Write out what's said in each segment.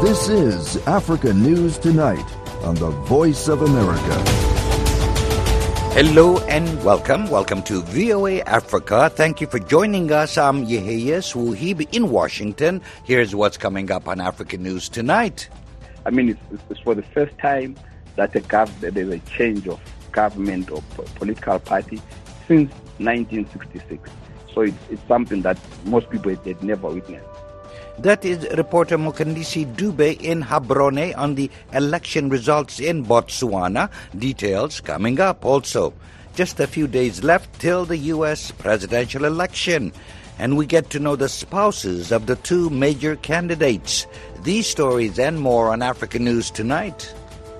This is Africa News Tonight on the Voice of America. Hello and welcome. Welcome to VOA Africa. Thank you for joining us. I'm Yeheyes Wuhib in Washington. Here's what's coming up on Africa News Tonight. I mean, it's for the first time that there's a change of government or political party since 1966. So it's something that most people had never witnessed. That is reporter Mokandisi Dube in Gaborone on the election results in Botswana. Details coming up also. Just a few days left till the U.S. presidential election. And we get to know the spouses of the two major candidates. These stories and more on Africa News Tonight.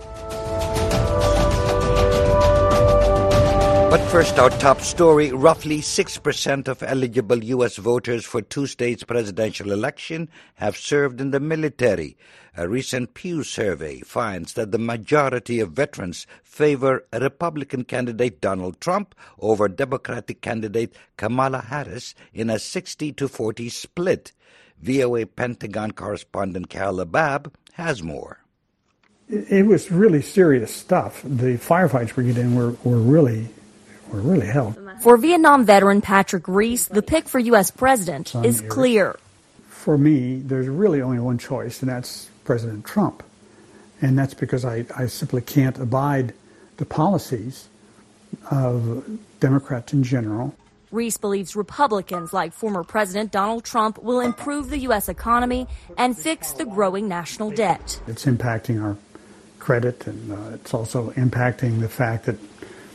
But first, our top story. Roughly 6% of eligible U.S. voters for Tuesday's presidential election have served in the military. A recent Pew survey finds that the majority of veterans favor Republican candidate Donald Trump over Democratic candidate Kamala Harris in a 60-40 split. VOA Pentagon correspondent Carla Babb has more. It was really serious stuff. The firefights we get in were really hell. For Vietnam veteran Patrick Reese, the pick for U.S. president is clear. For me, there's really only one choice, and that's President Trump. And that's because I simply can't abide the policies of Democrats in general. Reese believes Republicans like former President Donald Trump will improve the U.S. economy and fix the growing national debt. It's impacting our credit, and it's also impacting the fact that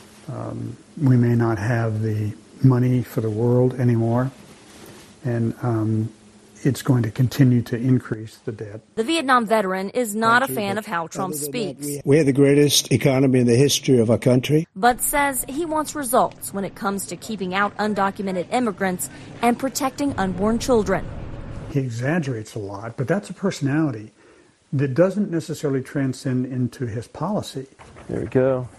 we may not have the money for the world anymore, and it's going to continue to increase the debt. The Vietnam veteran is not a fan of how Trump speaks. We're the greatest economy in the history of our country. But says he wants results when it comes to keeping out undocumented immigrants and protecting unborn children. He exaggerates a lot, but that's a personality that doesn't necessarily transcend into his policy. There we go.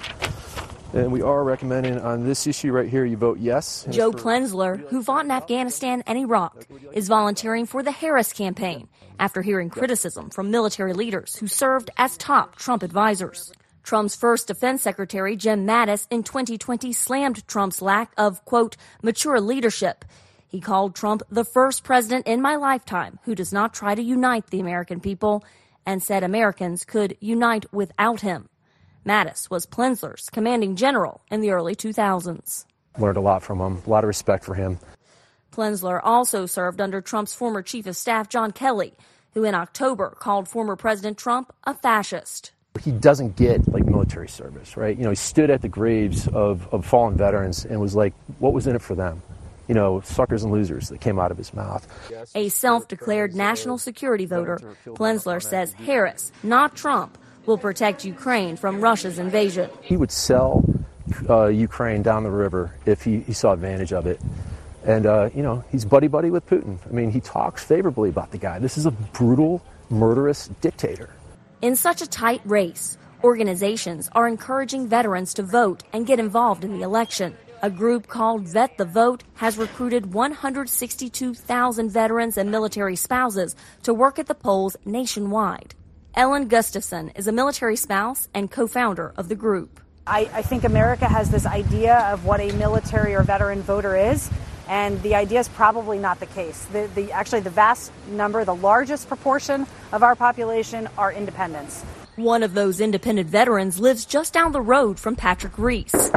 And we are recommending on this issue right here, you vote yes. Joe Plensler, who fought in Afghanistan and Iraq, is volunteering for the Harris campaign after hearing criticism from military leaders who served as top Trump advisors. Trump's first defense secretary, Jim Mattis, in 2020 slammed Trump's lack of, quote, mature leadership. He called Trump the first president in my lifetime who does not try to unite the American people and said Americans could unite without him. Mattis was Plensler's commanding general in the early 2000s. Learned a lot from him, a lot of respect for him. Plensler also served under Trump's former chief of staff, John Kelly, who in October called former President Trump a fascist. He doesn't get military service, right? He stood at the graves of fallen veterans and was like, what was in it for them? Suckers and losers that came out of his mouth. A self-declared national security voter, Plensler says Harris, not Trump, will protect Ukraine from Russia's invasion. He would sell Ukraine down the river if he saw advantage of it. And, he's buddy-buddy with Putin. I mean, he talks favorably about the guy. This is a brutal, murderous dictator. In such a tight race, organizations are encouraging veterans to vote and get involved in the election. A group called Vet the Vote has recruited 162,000 veterans and military spouses to work at the polls nationwide. Ellen Gustafson is a military spouse and co-founder of the group. I think America has this idea of what a military or veteran voter is, and the idea is probably not the case. Actually, the vast number, the largest proportion of our population are independents. One of those independent veterans lives just down the road from Patrick Reese.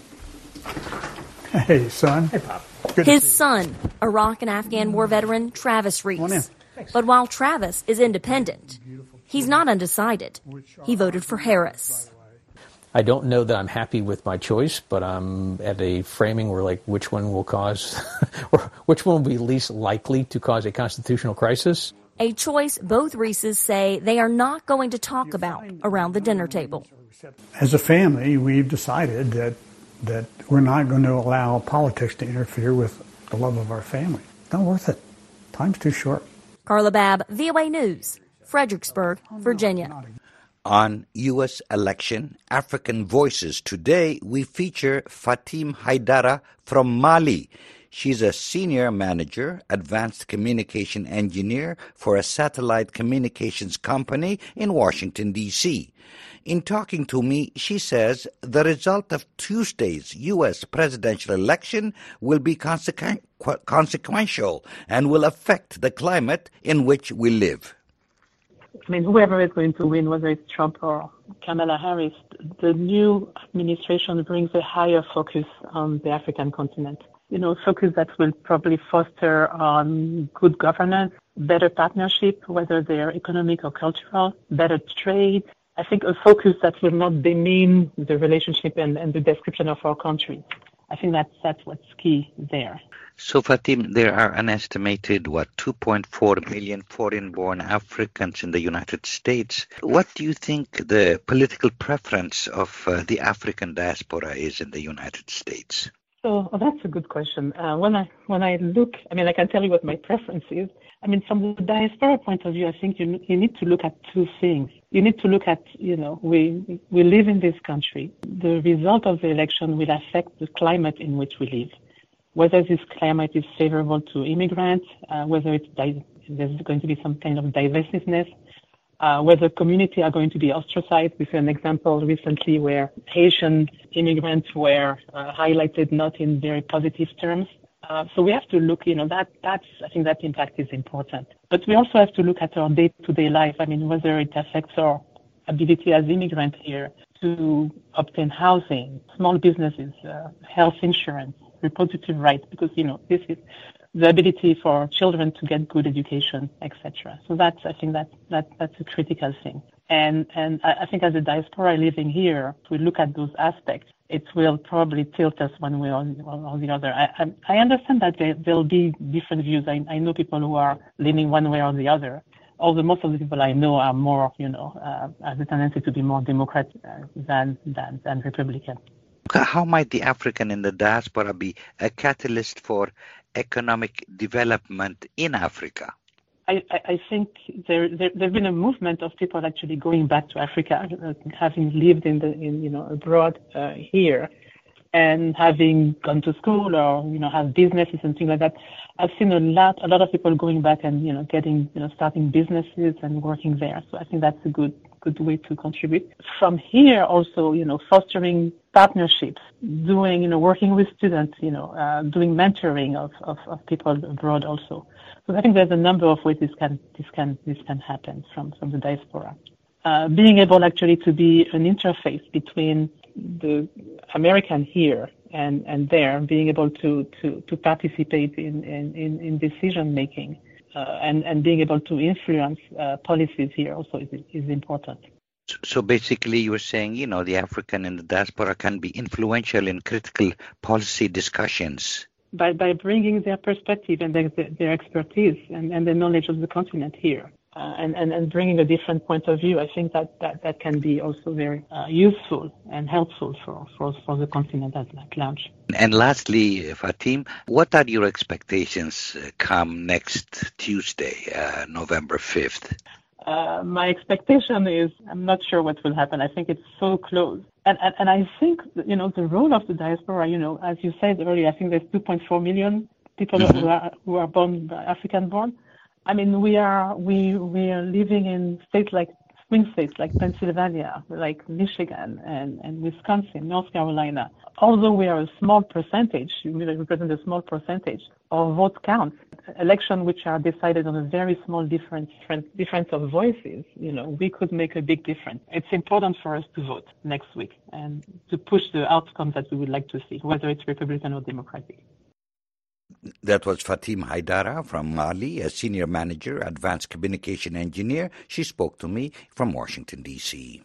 Hey, son. Hey, Pop. His son, Iraq and Afghan war veteran Travis Reese. But while Travis is independent, he's not undecided. He voted for Harris. I don't know that I'm happy with my choice, but I'm at a framing where, which one will cause, or which one will be least likely to cause a constitutional crisis. A choice both Reeses say they are not going to talk about around the dinner table. As a family, we've decided that we're not going to allow politics to interfere with the love of our family. Not worth it. Time's too short. Carla Babb, VOA News, Fredericksburg, Virginia. On U.S. election, African Voices today, we feature Fatim Haidara from Mali. She's a senior manager, advanced communication engineer for a satellite communications company in Washington, D.C. In talking to me, she says the result of Tuesday's U.S. presidential election will be consequential and will affect the climate in which we live. I mean, whoever is going to win, whether it's Trump or Kamala Harris, the new administration brings a higher focus on the African continent. Focus that will probably foster on good governance, better partnership, whether they're economic or cultural, better trade. I think a focus that will not demean the relationship and the description of our country. I think that's what's key there. So, Fatim, there are an estimated, 2.4 million foreign-born Africans in the United States. What do you think the political preference of the African diaspora is in the United States? So that's a good question. When I look, I can tell you what my preference is. From the diaspora point of view, I think you need to look at two things. You need to look at, we live in this country. The result of the election will affect the climate in which we live. Whether this climate is favorable to immigrants, whether there's going to be some kind of divisiveness, whether communities are going to be ostracized. We saw an example recently where Haitian immigrants were highlighted not in very positive terms. So we have to look, I think that impact is important. But we also have to look at our day-to-day life. Whether it affects our ability as immigrants here to obtain housing, small businesses, health insurance, reproductive rights, because, this is the ability for children to get good education, etc. So I think that's a critical thing. And I think as a diaspora living here, if we look at those aspects, it will probably tilt us one way or the other. I understand that there'll be different views. I know people who are leaning one way or the other. Although most of the people I know are more, have a tendency to be more Democrat than Republican. How might the African in the diaspora be a catalyst for economic development in Africa? I think there's been a movement of people actually going back to Africa, having lived abroad here, and having gone to school or have businesses and things like that. I've seen a lot of people going back and starting businesses and working there. So I think that's a good way to contribute. From here also, fostering partnerships, working with students, doing mentoring of people abroad also. So I think there's a number of ways this can happen from the diaspora. Being able actually to be an interface between the American here and there, being able to participate in decision making and being able to influence policies here also is important. So basically you're saying, the African in the diaspora can be influential in critical policy discussions. By bringing their perspective and their expertise and the knowledge of the continent here. And bringing a different point of view, I think that can be also very useful and helpful for the continent at large. And lastly, Fatim, what are your expectations come next Tuesday, November 5th? My expectation is I'm not sure what will happen. I think it's so close. And I think, the role of the diaspora, as you said earlier, I think there's 2.4 million people who are African born. We are living in states like swing states like Pennsylvania, like Michigan and Wisconsin, North Carolina. Although we are a small percentage, we represent a small percentage, our vote counts. Elections which are decided on a very small difference of voices, we could make a big difference. It's important for us to vote next week and to push the outcomes that we would like to see, whether it's Republican or Democratic. That was Fatim Haidara from Mali, a senior manager, advanced communication engineer. She spoke to me from Washington, D.C.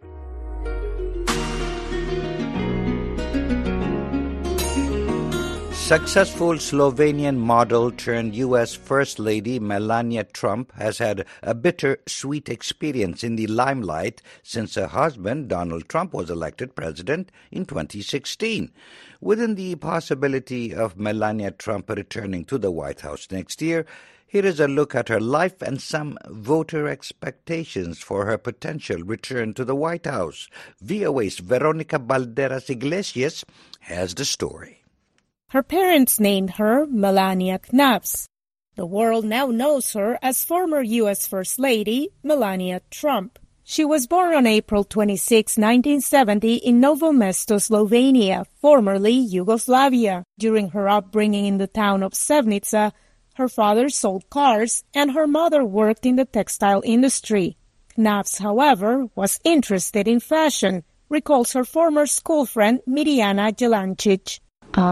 Successful Slovenian model turned U.S. First Lady Melania Trump has had a bitter-sweet experience in the limelight since her husband, Donald Trump, was elected president in 2016. Within the possibility of Melania Trump returning to the White House next year, here is a look at her life and some voter expectations for her potential return to the White House. VOA's Veronica Balderas Iglesias has the story. Her parents named her Melania Knapps. The world now knows her as former U.S. First Lady Melania Trump. She was born on April 26, 1970 in Novo Mesto, Slovenia, formerly Yugoslavia. During her upbringing in the town of Sevnica, her father sold cars and her mother worked in the textile industry. Knapps, however, was interested in fashion, recalls her former school friend Mirjana Jelancic.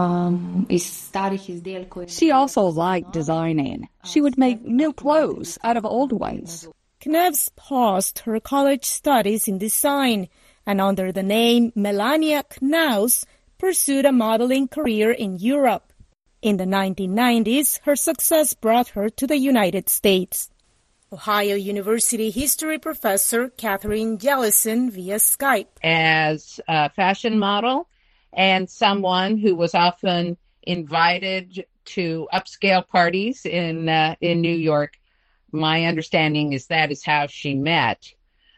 She also liked designing. She would make new clothes out of old ones. Knapps paused her college studies in design and under the name Melania Knaus pursued a modeling career in Europe. In the 1990s, her success brought her to the United States. Ohio University history professor Catherine Jellison via Skype. As a fashion model and someone who was often invited to upscale parties in New York, my understanding is that is how she met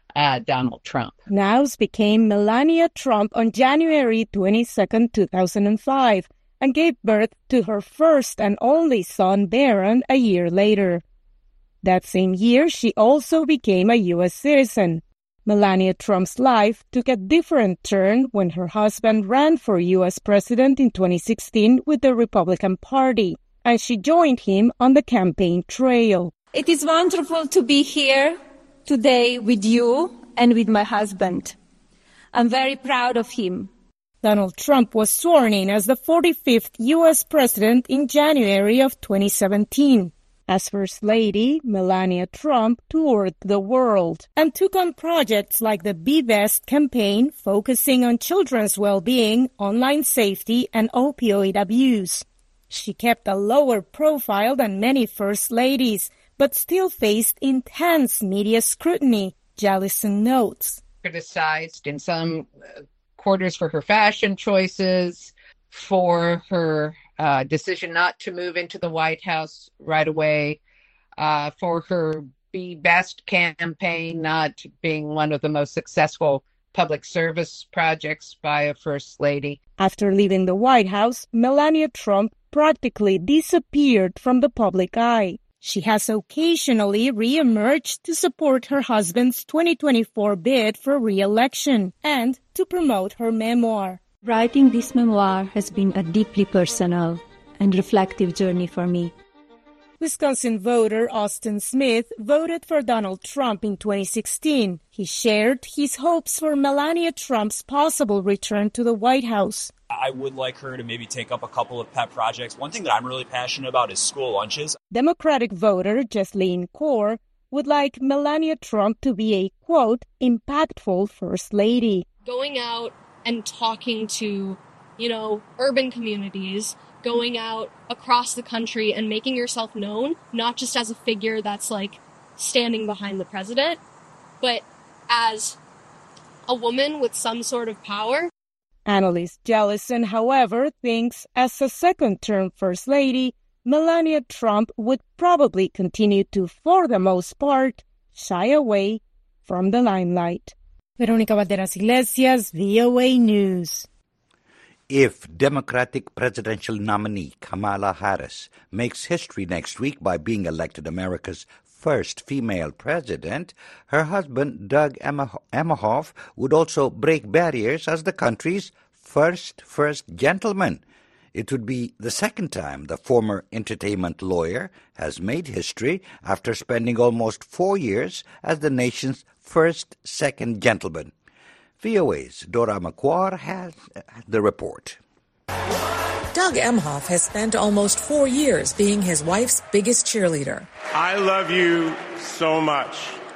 Donald Trump. Knaus became Melania Trump on January 22, 2005, and gave birth to her first and only son, Barron, a year later. That same year, she also became a U.S. citizen. Melania Trump's life took a different turn when her husband ran for U.S. president in 2016 with the Republican Party, and she joined him on the campaign trail. It is wonderful to be here today with you and with my husband. I'm very proud of him. Donald Trump was sworn in as the 45th U.S. president in January of 2017. As First Lady, Melania Trump toured the world and took on projects like the Be Best campaign focusing on children's well-being, online safety, and opioid abuse. She kept a lower profile than many First Ladies, but still faced intense media scrutiny, Jellison notes. Criticized in some quarters for her fashion choices, for her decision not to move into the White House right away, for her Be Best campaign not being one of the most successful public service projects by a First Lady. After leaving the White House, Melania Trump practically disappeared from the public eye. She has occasionally re-emerged to support her husband's 2024 bid for re-election and to promote her memoir. Writing this memoir has been a deeply personal and reflective journey for me. Wisconsin voter Austin Smith voted for Donald Trump in 2016. He shared his hopes for Melania Trump's possible return to the White House. I would like her to maybe take up a couple of pet projects. One thing that I'm really passionate about is school lunches. Democratic voter Jesslyn Kaur would like Melania Trump to be a, quote, impactful First Lady. Going out and talking to, urban communities, going out across the country and making yourself known, not just as a figure that's like standing behind the president, but as a woman with some sort of power. Annalise Jellison, however, thinks as a second-term First Lady, Melania Trump would probably continue to, for the most part, shy away from the limelight. Veronica Valderas Iglesias, VOA News. If Democratic presidential nominee Kamala Harris makes history next week by being elected America's first female president, her husband, Doug Emhoff, would also break barriers as the country's first gentleman. It would be the second time the former entertainment lawyer has made history after spending almost 4 years as the nation's first second gentleman. VOA's Dora McQuarrie has the report. Doug Emhoff has spent almost 4 years being his wife's biggest cheerleader. I love you so much.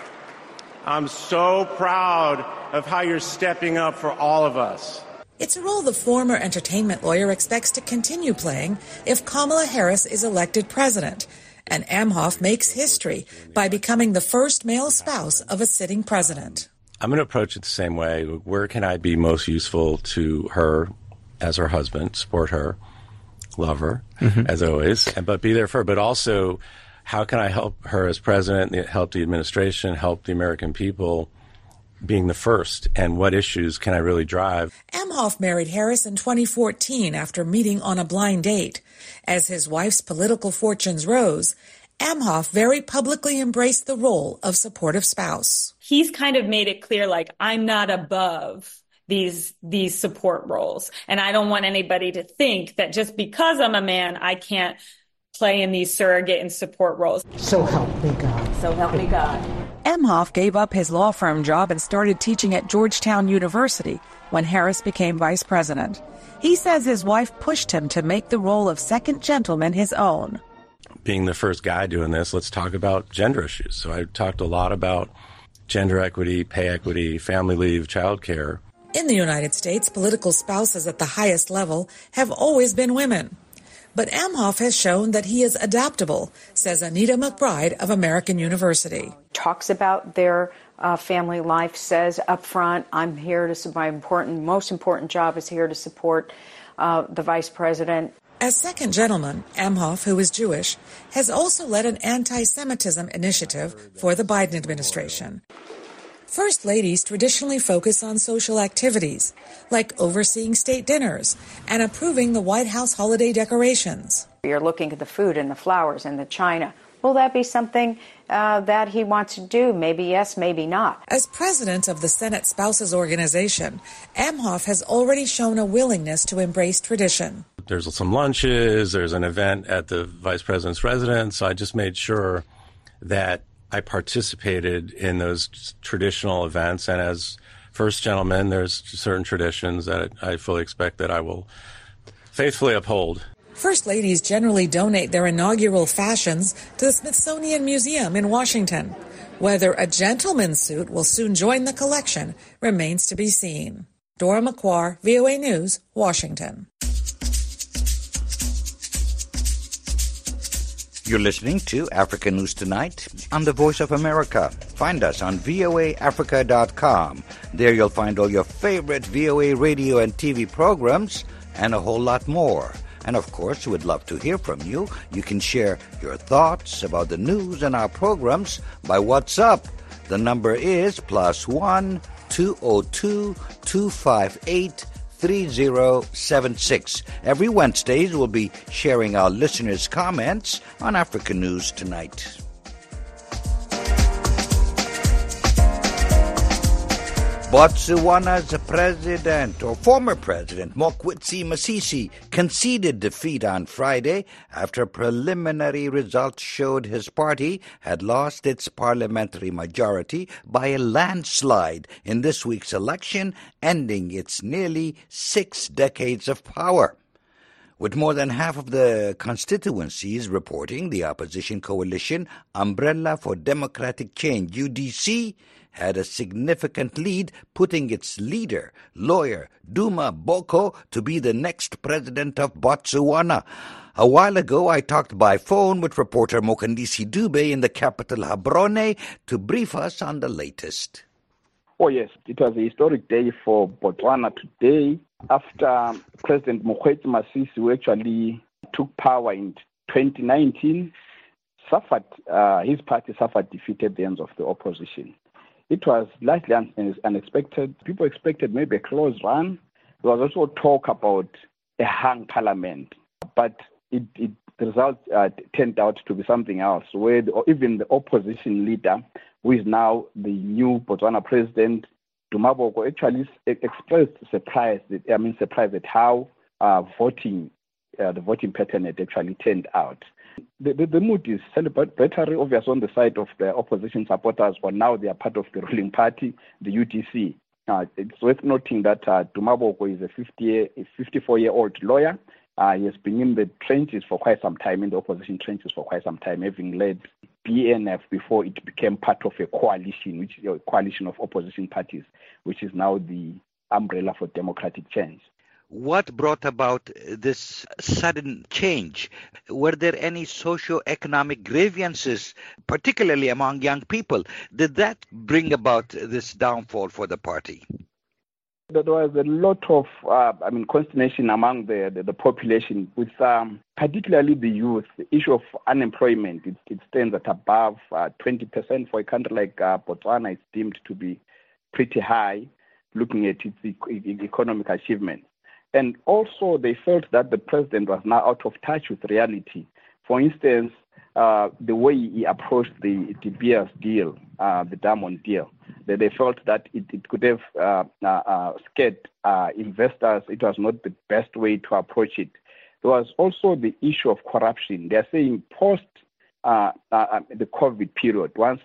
I'm so proud of how you're stepping up for all of us. It's a role the former entertainment lawyer expects to continue playing if Kamala Harris is elected president. And Emhoff makes history by becoming the first male spouse of a sitting president. I'm going to approach it the same way. Where can I be most useful to her as her husband, support her, love her, as always, but be there for her. But also, how can I help her as president, help the administration, help the American people being the first and what issues can I really drive. Emhoff married Harris in 2014 after meeting on a blind date. As his wife's political fortunes rose, Emhoff very publicly embraced the role of supportive spouse. He's kind of made it clear, like, I'm not above these support roles. And I don't want anybody to think that just because I'm a man, I can't play in these surrogate and support roles. So help me God. So help me God. Emhoff gave up his law firm job and started teaching at Georgetown University when Harris became vice president. He says his wife pushed him to make the role of second gentleman his own. Being the first guy doing this, let's talk about gender issues. So I talked a lot about gender equity, pay equity, family leave, childcare. In the United States, political spouses at the highest level have always been women. But Emhoff has shown that he is adaptable, says Anita McBride of American University. Talks about their family life, says up front, I'm here to, my most important job is here to support the vice president. As second gentleman, Emhoff, who is Jewish, has also led an anti-Semitism initiative for the Biden administration. First ladies traditionally focus on social activities, like overseeing state dinners and approving the White House holiday decorations. You're looking at the food and the flowers and the china. Will that be something that he wants to do? Maybe yes, maybe not. As president of the Senate Spouses Organization, Emhoff has already shown a willingness to embrace tradition. There's some lunches, there's an event at the vice president's residence, so I just made sure that I participated in those traditional events, and as first gentleman, there's certain traditions that I fully expect that I will faithfully uphold. First ladies generally donate their inaugural fashions to the Smithsonian Museum in Washington. Whether a gentleman's suit will soon join the collection remains to be seen. Dora McQuarrie, VOA News, Washington. You're listening to Africa News Tonight on the Voice of America. Find us on voaafrica.com. There you'll find all your favorite VOA radio and TV programs and a whole lot more. And of course, we'd love to hear from you. You can share your thoughts about the news and our programs by WhatsApp. The number is +1 202 258 3076. Every Wednesdays, we'll be sharing our listeners' comments on Africa News Tonight. Botswana's president, or former president, Mokgweetsi Masisi, conceded defeat on Friday after preliminary results showed his party had lost its parliamentary majority by a landslide in this week's election, ending its nearly 6 decades of power. With more than half of the constituencies reporting, the opposition coalition Umbrella for Democratic Change, UDC, had a significant lead, putting its leader, lawyer Duma Boko, to be the next president of Botswana. A while ago, I talked by phone with reporter Mokandisi Dube in the capital Gaborone to brief us on the latest. Oh yes, it was a historic day for Botswana today after President Mokgweetsi Masisi, who actually took power in 2019, his party suffered defeat at the hands of the opposition. It was largely unexpected. People expected maybe a close run. There was also talk about a hung parliament, but the result turned out to be something else, where even the opposition leader, who is now the new Botswana president, Duma Boko, actually expressed surprise at how the voting pattern had actually turned out. The mood is celebratory, obviously, on the side of the opposition supporters, but now they are part of the ruling party, the UDC. It's worth noting that Duma Boko is a 54-year-old lawyer. He has been in the trenches for quite some time, in the opposition trenches for quite some time, having led BNF before it became part of a coalition, which is a coalition of opposition parties, which is now the Umbrella for Democratic Change. What brought about this sudden change? Were there any socio-economic grievances, particularly among young people? Did that bring about this downfall for the party? There was a lot of consternation among the population, with particularly the youth. The issue of unemployment, it stands at above 20% for a country like Botswana. It's deemed to be pretty high, looking at its economic achievements. And also, they felt that the president was now out of touch with reality. For instance, the way he approached the De Beers deal, the Diamond deal, they felt that it could have scared investors. It was not the best way to approach it. There was also the issue of corruption. They are saying post the COVID period, once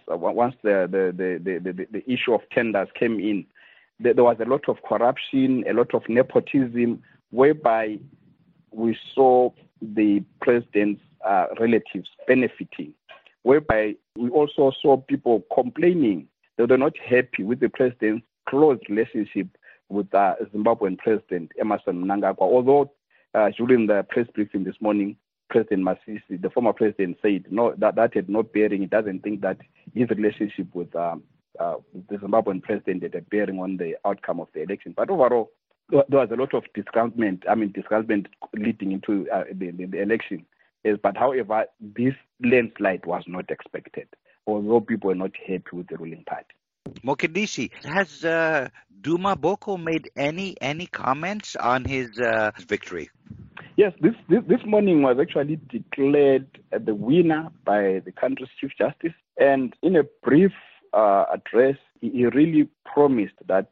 the issue of tenders came in, there was a lot of corruption, a lot of nepotism, whereby we saw the president's relatives benefiting, whereby we also saw people complaining that they're not happy with the president's close relationship with Zimbabwean President Emmerson Mnangagwa. Although during the press briefing this morning, President Masisi, the former president, said no, that had no bearing. He doesn't think that his relationship with the Zimbabwean president had a bearing on the outcome of the election. But overall, there was a lot of discouragement leading into the election. Yes, but however, this landslide was not expected, although people were not happy with the ruling party. Mokindisi, has Duma Boko made any comments on his victory? Yes, this morning was actually declared the winner by the country's Chief Justice, and in a brief address, he really promised that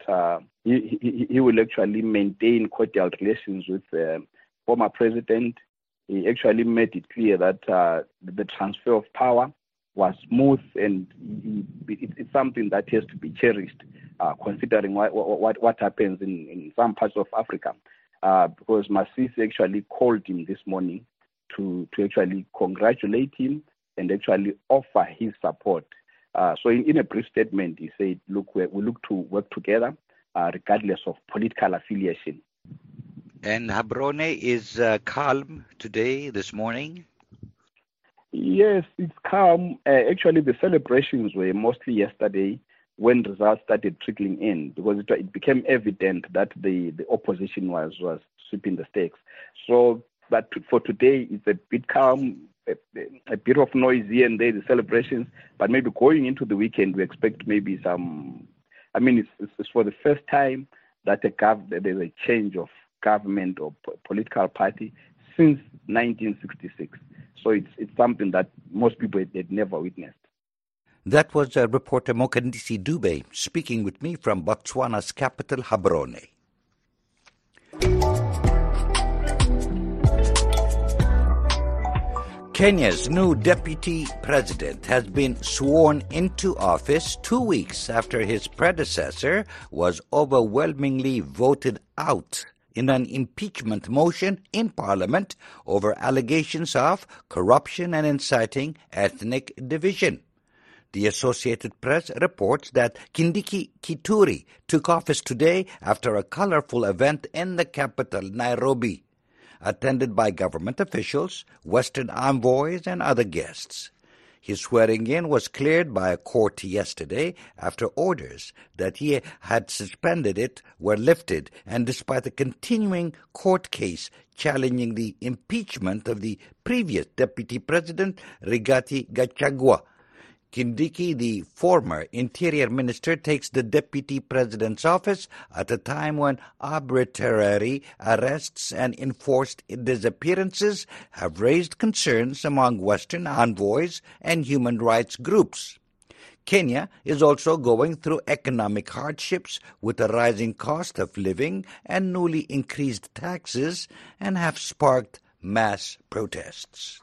he will actually maintain cordial relations with the former president. He actually made it clear that the transfer of power was smooth, and it's something that has to be cherished, considering what happens in some parts of Africa. Because Masisi actually called him this morning to actually congratulate him and actually offer his support. So in a brief statement, he said, look, we look to work together regardless of political affiliation. And Gaborone is calm today, this morning? Yes, it's calm. Actually, the celebrations were mostly yesterday when results started trickling in, because it became evident that the opposition was sweeping the stakes. So, but for today, it's a bit calm, a bit of noise here and there, the celebrations, but maybe going into the weekend, we expect maybe some, it's for the first time that there's a change of government or political party since 1966. So it's something that most people had never witnessed. That was reporter Mokindisi Dube speaking with me from Botswana's capital, Gaborone. Kenya's new deputy president has been sworn into office 2 weeks after his predecessor was overwhelmingly voted out in an impeachment motion in Parliament over allegations of corruption and inciting ethnic division. The Associated Press reports that Kindiki Kithure took office today after a colorful event in the capital, Nairobi, attended by government officials, Western envoys, and other guests. His swearing-in was cleared by a court yesterday after orders that he had suspended it were lifted, and despite a continuing court case challenging the impeachment of the previous deputy president, Rigathi Gachagua. Kindiki, the former interior minister, takes the deputy president's office at a time when arbitrary arrests and enforced disappearances have raised concerns among Western envoys and human rights groups. Kenya is also going through economic hardships with a rising cost of living and newly increased taxes, and have sparked mass protests.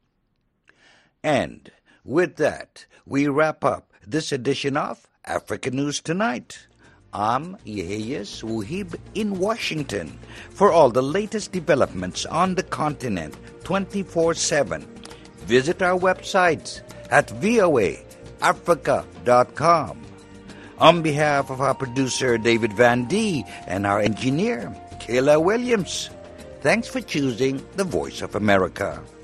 And with that, we wrap up this edition of Africa News Tonight. I'm Yeheyes Wuhib in Washington. For all the latest developments on the continent 24/7, visit our website at voaafrica.com. On behalf of our producer David Van Dee and our engineer Kayla Williams, thanks for choosing the Voice of America.